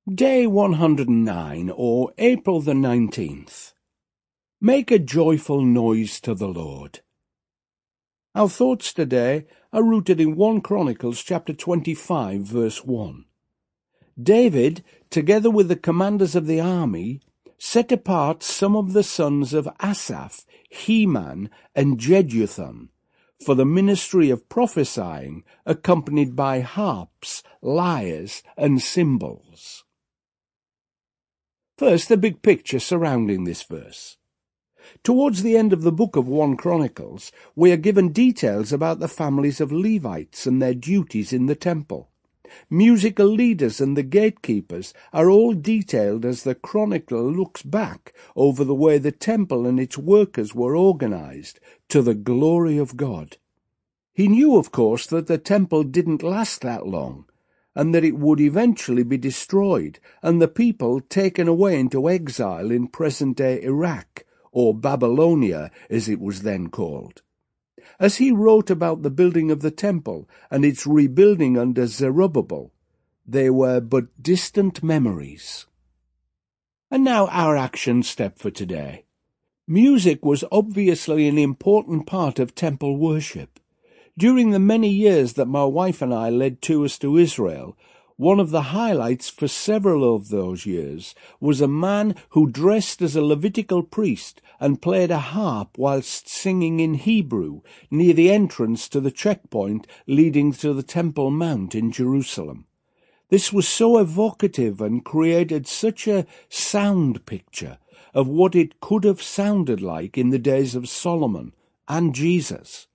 Day 109, or April the 19th. Make a joyful noise to the Lord. Our thoughts today are rooted in 1 Chronicles chapter 25, verse 1. David, together with the commanders of the army, set apart some of the sons of Asaph, Heman, and Jeduthun, for the ministry of prophesying, accompanied by harps, lyres, and cymbals. First, the big picture surrounding this verse. Towards the end of the book of 1 Chronicles, we are given details about the families of Levites and their duties in the temple. Musical leaders and the gatekeepers are all detailed as the chronicler looks back over the way the temple and its workers were organized to the glory of God. He knew, of course, that the temple didn't last that long, and that it would eventually be destroyed and the people taken away into exile in present-day Iraq, or Babylonia as it was then called. As he wrote about the building of the temple and its rebuilding under Zerubbabel, they were but distant memories. And now our action step for today. Music was obviously an important part of temple worship. During the many years that my wife and I led tours to Israel, one of the highlights for several of those years was a man who dressed as a Levitical priest and played a harp whilst singing in Hebrew near the entrance to the checkpoint leading to the Temple Mount in Jerusalem. This was so evocative and created such a sound picture of what it could have sounded like in the days of Solomon and Jesus.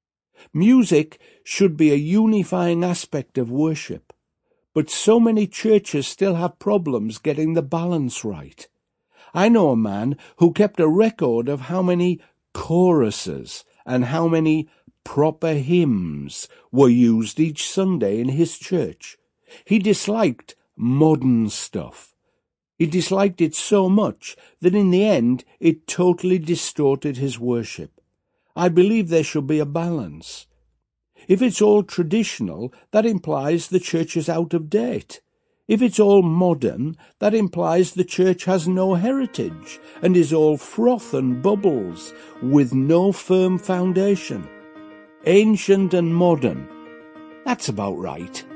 Music should be a unifying aspect of worship, but so many churches still have problems getting the balance right. I know a man who kept a record of how many choruses and how many proper hymns were used each Sunday in his church. He disliked modern stuff. He disliked it so much that in the end it totally distorted his worship. I believe there should be a balance. If it's all traditional, that implies the church is out of date. If it's all modern, that implies the church has no heritage and is all froth and bubbles with no firm foundation. Ancient and modern. That's about right.